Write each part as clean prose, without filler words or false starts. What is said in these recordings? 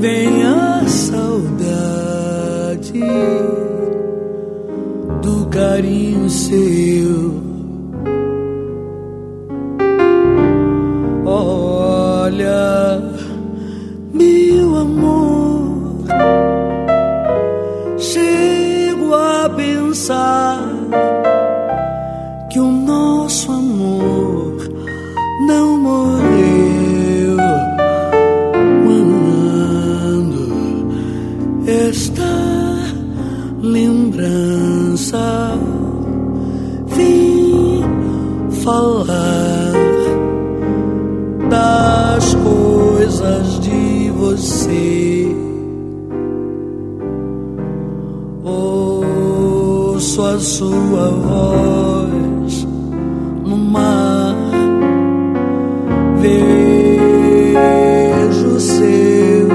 Vem a saudade do carinho seu. Olha, meu amor, chego a pensar que o nosso amor não morreu quando esta lembrança vem falar das coisas de você. Ouço a sua voz no mar, vejo seu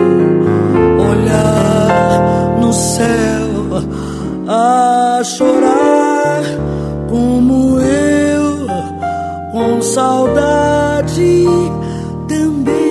olhar no céu a chorar como eu, com saudade também.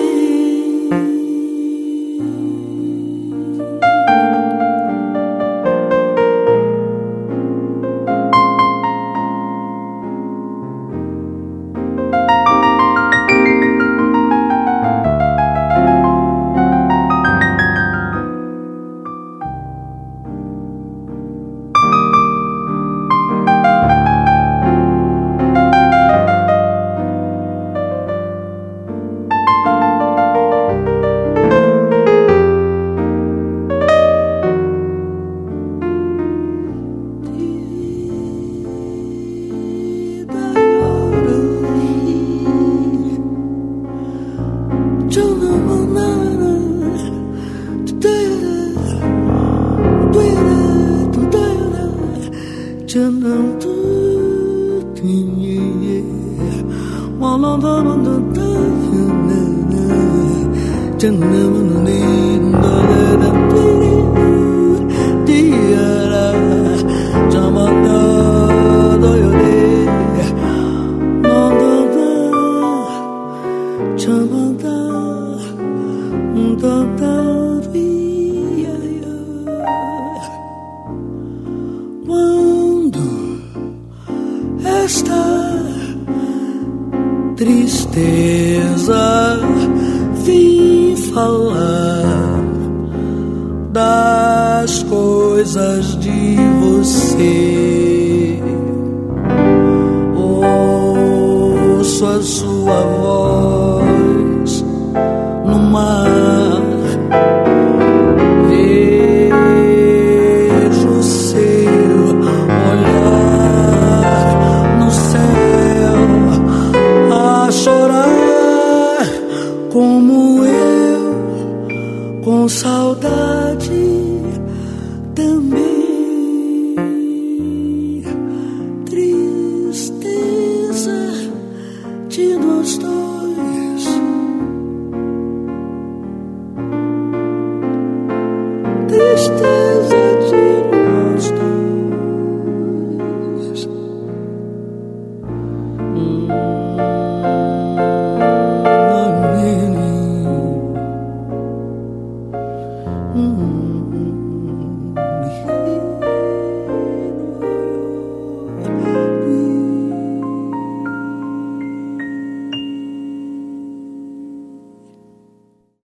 Quando esta tristeza vem falar das coisas de você, ouço a sua voz no mar, vejo seu olhar no céu a chorar como eu, com saudade também. Tristeza de nós dois, tristeza.